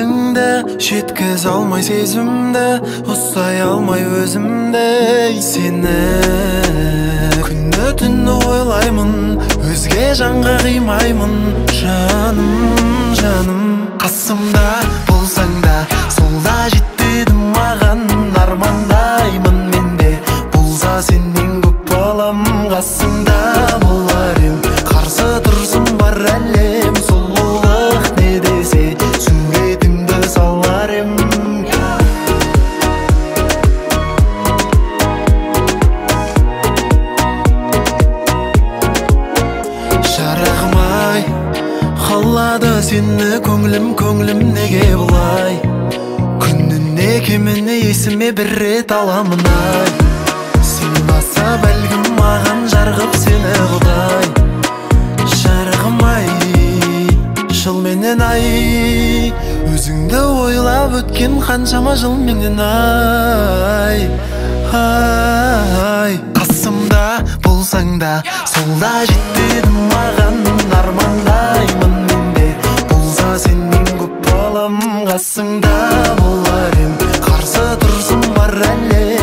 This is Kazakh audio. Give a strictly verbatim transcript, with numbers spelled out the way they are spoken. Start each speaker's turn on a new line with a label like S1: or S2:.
S1: өзіңді, жеткіз алмай сезімді, ұстай алмай өзімді. Сені күні түні ойлаймын, өзге жанға қимаймын. Жаным, жаным, қасымда болсаң да, солда жетпедің маған. Армандаймын менде, болса сенен көп балам. Қасымда болар ем, қарсы тұрсын бар әлем. Сұлулық не десе, суретіңді салар ем. Шарағым-ай, қалады сені көңілім, көңілім неге бұлай? Күніне кеміне есіме бір рет аламын ай. Сыйласа бәлкім маған жарғып сені құдай. Шарағым-ай, жыл менен ай, өзіңді ойлап өткен қаншама жыл менен ай. Ай, қасымда болсаң да, солда жетпедің маған. Армандаймын менде, болса сенен көп балам. Қасыңда болар ем, қарсы тұрсын бар әлем.